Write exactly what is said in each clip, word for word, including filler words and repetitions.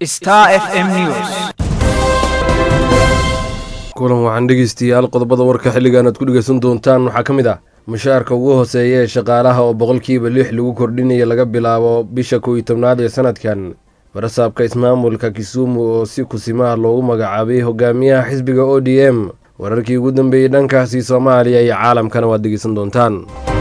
Star F M News. kulan waxaan dhegeystayaal qodobada warka xilligan aad ku dhegeysan doontaan waxaa ka mid ah mushaharka ugu hooseeya ee shaqaalaha oo boqolkiiba lix lagu kordhinayo laga bilaabo bisha kow iyo tobnaad ee sanadkan. warasaabka ismaamulka Kisumu oo si kusimaha loogu magacaabay hogaamiyaha xisbiga O D M. wararkii ugu dambeeyay dhankaasi Soomaaliya iyo caalamkana waad dhegeysan doontaan.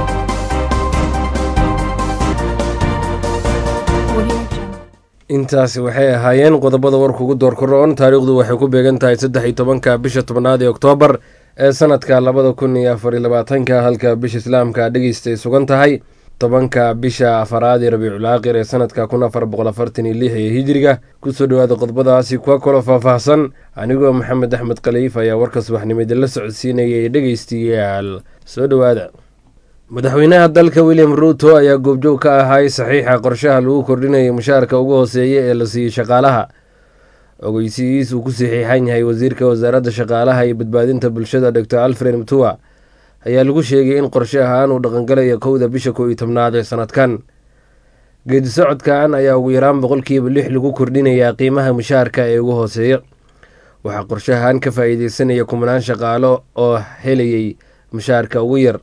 intaasi waxay ahaayeen qodobada warka ugu doorkaroon. taariikhdu waxay ku beegan tahay saddex iyo tobanka bisha tobnaad ee Oktoobar ee sanadka labada kun iyo afar iyo labaatanka, halka bisha islaamka dhegeysta ay sugan tahay tobanka bisha afaraad ee Rabiicul Aakhir ee sanadka kun afar boqol afartan iyo lix ee hijriga. kusoo dhawaada qodobadaasi kuwa kaloo faahfaahsan. anigoo Maxamed Axmed Khaliif ayaa warka subaxnimada la socodsiinayay. dhegeystayaal soo dhawaada. madaxweynaha dalka William Ruto ayaa goobjoog ka ahay saxiixa qorshaha lagu kordhinayo mushaharka ugu hooseeya ee la siiyey shaqaalaha. ogeysiis uu ku saxiixan yahay wasiirka wasaaradda shaqaalaha iyo badbaadinta bulshada Doctor Alfred Mutua ayaa lagu sheegay in qorshe ahaan uu dhaqangalayo kowda bisha kow iyo tobnaad ee sanadkan. geedi socodkan ayaa ugu yaraan boqolkiiba lix lagu kordhinayaa qiimaha mushaharka ee ugu hooseeya. waxaa qorshahan ka faa'iideysanaya kumanaan shaqaalo oo helayay mushaharka ugu yar.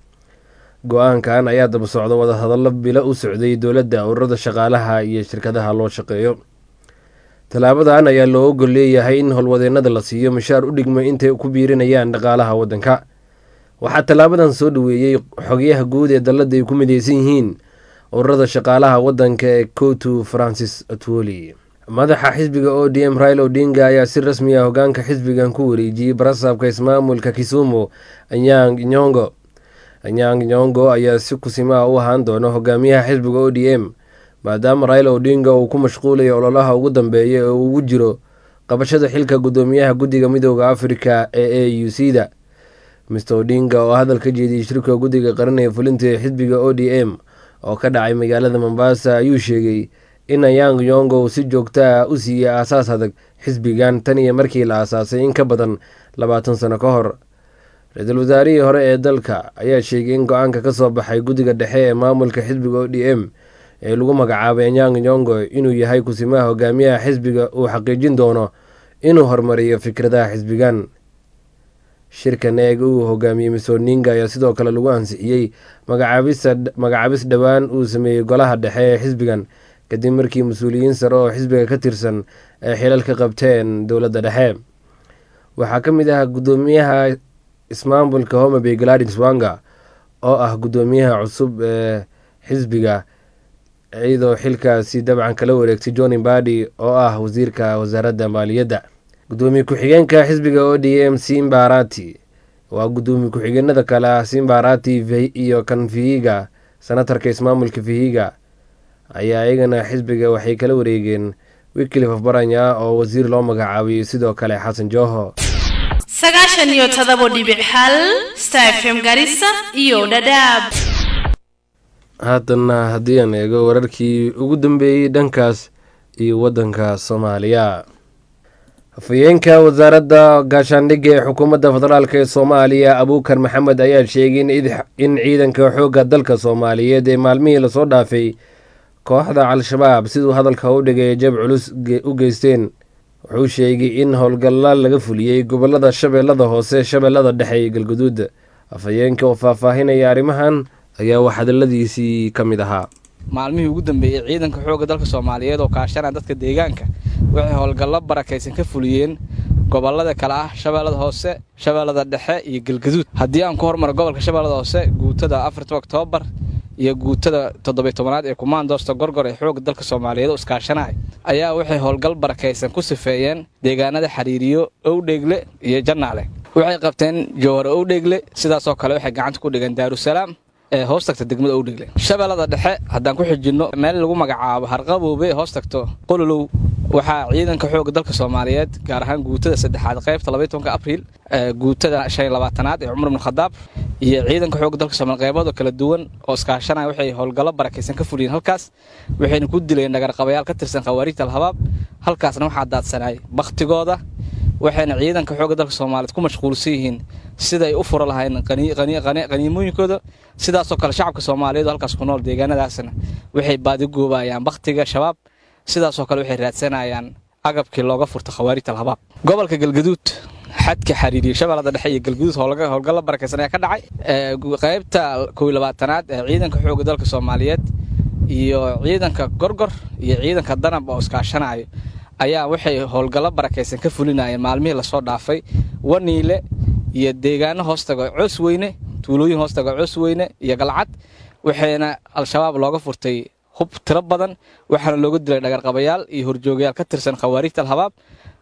go-aankan ayaa daba socda wadahadallo bilo u socday dowladda, ururada shaqaalaha iyo shirkadaha loo shaqeeyo. tallaabadan ayaa loo ogol leeyahay in howlwadeennada la siiyo mushaar u dhigma intay ku biirinayaan dhaqaalaha waddanka. waxaa tallaabadan soo dhaweeyey xogayaha guud ee dalladda ay ku mideysan yihiin ururada shaqaalaha waddanka ee Kotu Francis Atwoli. madaxa xisbiga O D M Raila Odinga ayaa si rasmi ah hogaanka xisbigan ku wareejiyey barasaabka ismaamulka Kisumu Anyang' Nyong'o. Anyang' Nyong'o ayaa si kusimaa u ahaan doona hogaamiyaha xisbiga O D M maadaama Raila Odinga uu ku mashquulayo ololaha ugu dambeeya ee uu ugu jiro qabashada xilka gudoomiyaha guddiga midowda Afrika ee A U C da. mister Odinga oo hadal ka jeediyey shirka guddiga qaran ee fulinta ee xisbiga O D M oo ka dhacay magaalada Mombasa ayuu sheegay in Anyang' Nyong'o si joogto ah u siiyey aasaas adag xisbigan tan iyo markii la aasaasay in ka badan labaatan sano ka hor. ra-iisul wasaarihii hore ee dalka ayaa sheegay in go-aanka ka soo baxay guddiga dhexe ee maamulka xisbiga O D M ee lagu magacaabay Anyang' Nyong'o inuu yahay kusimaha hogaamiyaha xisbiga uu xaqiijin doono inuu horumariyo fikradaha xisbigan. shirkan eeg uu hogaamiyey mister Odinga ayaa sidoo kale lagu ansixiyey magacaabis dhowaan uu sameeyey golaha dhexe ee xisbigan kadib markii mas-uuliyiin sare oo xisbiga ka tirsan ay xilal ka qabteen dowladda dhexe. waxaa ka mid ah gudoomiyaha ismaamulka Homa Bay Gladys Wanga oo ah gudoomiyaha cusub ee xisbiga, iyadoo xilkaasi dabcan kala wareegtay John Mbadi oo ah wasiirka wasaaradda maaliyadda. gudoomiye ku-xigeenka xisbiga O D M Simba Arati waa gudoomiye ku-xigeenada kale ah Simba Arati iyo kan Vihiga. senatarka ismaamulka Vihiga ayaa iyagana xisbiga waxay kala wareegeen Wycliffe Oparanya oo wasiir loo magacaabay, sidoo kale Xasan Joho. sagaashan iyo todoba dhibic hal Star F M Garissa iyo Dadaab. haddana haddii aan eego wararkii ugu dambeeyey dhankaas iyo waddanka Soomaaliya. afhayeenka wasaaradda gaashaandhigga ee xukuumadda federaalk ee Soomaaliya Abuukar Maxamed ayaa sheegay in ciidanka xoogga dalka Soomaaliyeed ee maalmihii lasoo dhaafay kooxda Al-shabaab siduu hadalka u dhigay jab culus u geysteen. wuxuu sheegay in howlgalla laga fuliyey gobolada Shabeellada Hoose, Shabeellada Dhexe iyo Galguduud. afhayeenka oo faahfaahinaya arrimahan ayaa wax hadaladiisii ka mid ahaa. maalmihii ugu dambeeyay ciidanka xoogga dalka Soomaaliyeed oo kaashanaya dadka deegaanka waxay howlgallo barakaysan ka fuliyeen gobolada kala ah Shabeellada Hoose, Shabeellada Dhexe iyo Galguduud. haddii aan ku hormaro gobolka Shabeellada Hoose, guutada afarta Oktoobar iyo guutada toddoba iyo tobnaad ee Kumaandoosta Gorgor ee xoogga dalka Soomaaliyeed oo iskaashanaya ayaa waxay howlgal barakaysan ku sifeeyeen deegaanada Xariiriyo, Owdheegle iyo Jannaale. waxay qabteen Jowhar, Owdheegle, sidaas oo kale waxay gacanta ku dhigeen Daarusalaam ee hoos tagta degmada Owdheegle. Shabeellada Dhexe haddaan ku xijino meel lagu magacaabo Harqaboobe ee hoos tagto Qololow, waxaa ciidanka xoogga dalka Soomaaliyeed gaar ahaan guutada saddexaad qaybta laba iyo tobanka Abriil, guutada shan iyo labaatanaad ee Cumar ibn Khadaab iyo ciidanka xoogga dalka Soomaaliyeed qaybado kala duwan oo iskaashanaya waxay howlgallo barakaysan ka fuliyeen halkaas. waxayna ku dileen nagar qabayaal ka tirsan khawaarijta Al-Habaab. halkaasna waxaa daadsanay baktigooda. waxayna ciidanka xoogga dalka Soomaaliyeed ku mashquulsan yihiin siday u furo lahayn qaniimooyinkooda. sidaas oo kale shacabka Soomaaliyeed halkaas ku nool deegaanadaasna waxay baadi goobayaan baktiga shabaab sidaasoo kale waxay raadsanayaan agabkii looga furta khawaarijta al-habaab. gobolka galgaduud xadka xariiriya shabeellada dhexe iyo galgaduud howlgalla barakaysan ayaa ka dhacay. qaybta kow iyo labaatanaad ee ciidanka xoogga dalka Soomaaliyeed iyo ciidanka gorgor iyo ciidanka danab oo iskaashanayo ayaa waxay howlgalla barakaysan ka fulinayeen maalmihii la soo dhaafay Waniile iyo deegaano hoostaga Cusweyne, tuulooyin hoostaga Cusweyne iyo Galcad, waxayna al-shabaab looga furtay hub tiro badan, waxaana looga dilay dhagarqabayaal iyo horjoogayaal ka tirsan khawaarijta al-habaab.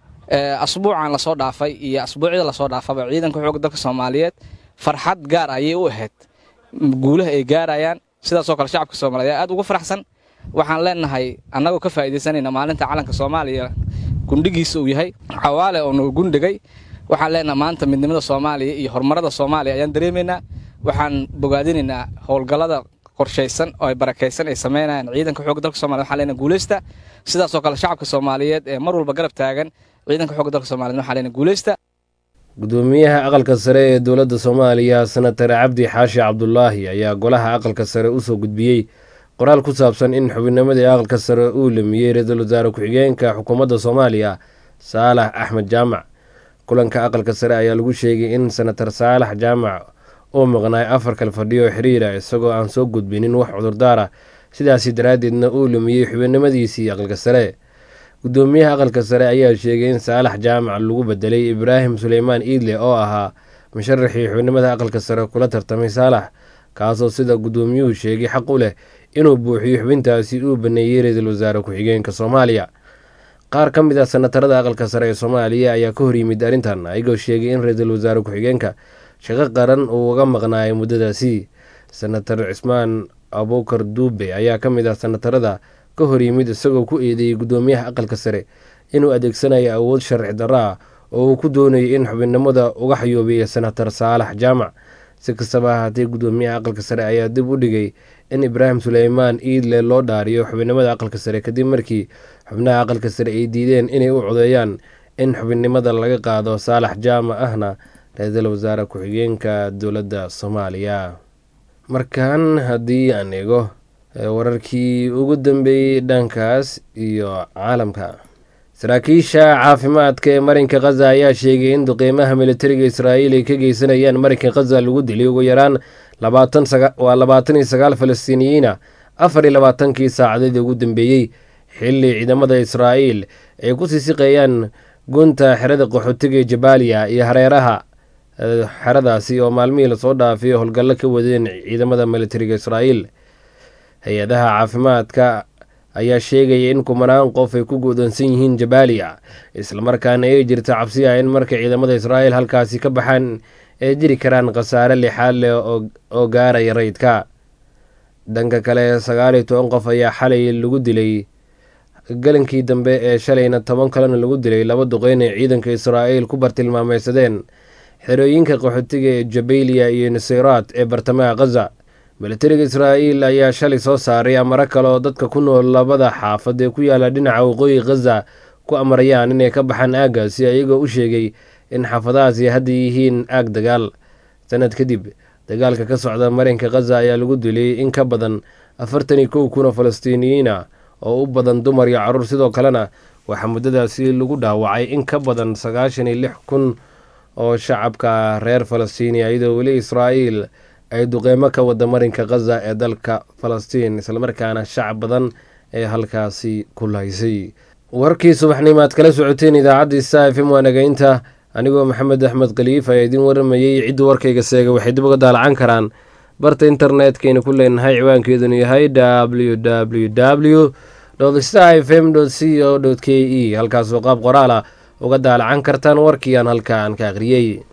asbuucan la soo dhaafay iyo asbuucyada la soo dhaafaba ciidanka xoogga dalka Soomaaliyeed farxad gaar ayay u ahayd guulaha ay gaarayaan. sidaas oo kale shacabka Soomaaliyeed aad ugu faraxsan. waxaan leenahay annagoo ka faa'iideysanayna maalinta calanka Soomaaliya gundhigiisa uu yahay xawaale oo noo gundhigay. waxaan leenahay maanta midnimada Soomaaliya iyo horumarada Soomaaliya ayaan dareemaynaa. waxaan bogaadinaynaa howlgallada qorshaysan oo ay barakaysan ay sameynayaan ciidanka xoogga dalka Soomaaliya. waxaan leenahay guuleysta. sidaas oo kale shacabka Soomaaliyeed ee mar walba garab taagan ciidanka xoogga dalka Soomaaliya waxaan leenahay guuleysta. gudoomiyaha aqalka sare ee dowladda Soomaaliya Senator Cabdi Xaashi Cabdullaahi ayaa golaha aqalka sare u soo gudbiyey qoraal ku saabsan in xubinnimadii aqalka sare uu lumiyey ra'iisul wasaare ku-xigeenka xukuumadda Soomaaliya Saalax Axmed Jaamac. kulanka aqalka sare ayaa lagu sheegay in Senator Saalax Jaamac oo maqnaay afar kale fadhiyo xiriira isagoo aan soo gudbinin wax cudurdaar ah, sidaasi daraaddeedna uu lumiyey xubinnimadiisii aqalka sare. gudoomiyaha aqalka sare ayaa sheegay in Saalax Jaamac lagu bedelay Ibraahim Suleymaan Iidle oo ahaa musharaxii xubinnimada aqalka sare kula tartamay Saalax, kaasoo sida gudoomiyuhu sheegay xaq u leh inuu buuxiyo xubintaasi uu baneeyey ra'iisul wasaare ku-xigeenka Soomaaliya. qaar ka mid ah senatarada aqalka sare ee Soomaaliya ayaa ka hor yimid arrintan, ayagoo sheegay in ra'iisul wasaare ku-xigeenka shaqo qaran uu uga maqnaayay muddadaasi. Senator Cismaan Abuukar Duube ayaa ka mid ah senatarada ka hor yimid isagoo ku eedeeyey gudoomiyaha aqalka sare inuu adeegsanayo awood sharci darro ah oo uu ku doonayay in xubinnimada uga xayoobiyo Senator Saalax Jaamac. si kastaba ahaatee gudoomiyaha aqalka sare ayaa dib u dhigay in Ibraahim Suleymaan Iidle loo dhaariyo xubinnimada aqalka sare kadib markii xubnaha aqalka sare ay diideen inay u codeeyaan in xubinnimada laga qaado Saalax Jaamac ahna ra'iisul wasaare ku-xigeenka dowladda Soomaaliya. markaan haddii aan eego wararkii ugu dambeeyey dhankaas iyo caalamka, saraakiisha caafimaadka ee marinka Gaza ayaa sheegay in duqeymaha militariga Israa'iil ay ka geysanayaan marinka Gaza lagu dilay ugu yaraan waa labaatan iyo sagaal Falastiiniyiina afar iyo labaatankii saacadood ugu dambeeyey, xilli ciidamada Israa'iil ay ku sii siqeeyaan gunta xerada qaxootiga ee Jabaaliya iyo hareeraha xeradaasi oo maalmihii lasoo dhaafay howlgallo ka wadeen ciidamada militariga Israa'iil. hay-adaha caafimaadka ayaa sheegaya in kumanaan qof ay ku go'doonsan yihiin Jabaaliya, islamarkaana ay jirta cabsi ah in marka ciidamada Israa'iil halkaasi ka baxaan ay jiri karaan khasaare lixaad leh oo gaaraya rayidka. dhanka kale, sagaal iyo toban qof ayaa xalay lagu dilay galankii dambe ee shalayna toban kalena lagu dilay laba duqeyn ee ciidanka Israa'iil ku bartilmaameysadeen xerooyinka qaxootiga ee Jabaaliya iyo Nusayraat ee bartamaha Gaza. militariga Israa'iil ayaa shalay soo saaray amaro kale oo dadka ku nool labada xaafad ee ku yaala dhinaca waqooyi Gaza ku amarayaan inay ka baxaan aaggaasi, ayagoo u sheegay in xaafadahaasi hadda yihiin aag dagaal. sanad kadib dagaalka ka socda marinka Gaza ayaa lagu dilay in ka badan afartan iyo kow kun oo Falastiiniyiin ah oo u badan dumar iyo carruur. sidoo kalena waxaa muddadaasi lagu dhaawacay in ka badan sagaashan iyo lix kun oo shacabka reer Falastiini, iyadoo weli Israa'iil ay duqeymo ka wada marinka Gaza ee dalka Falastiin, islamarkaana shacab badan ee halkaasi ku lahaysay. warkii subaxnimo aad kala socoteen idaacadda Star F M waa nagaynta, anigoo Maxamed Axmed Khaliif ayaa idin waramayay. cidda warkayga seega waxay dib uga daalacan karaan barta internetkayna ku leenahay, ciwaankeeduna yahay w w w dot star f m dot co dot k e, halkaasoo qaab qoraal ah uga daalacan kartaan warkii aan halkaan ka akhriyey.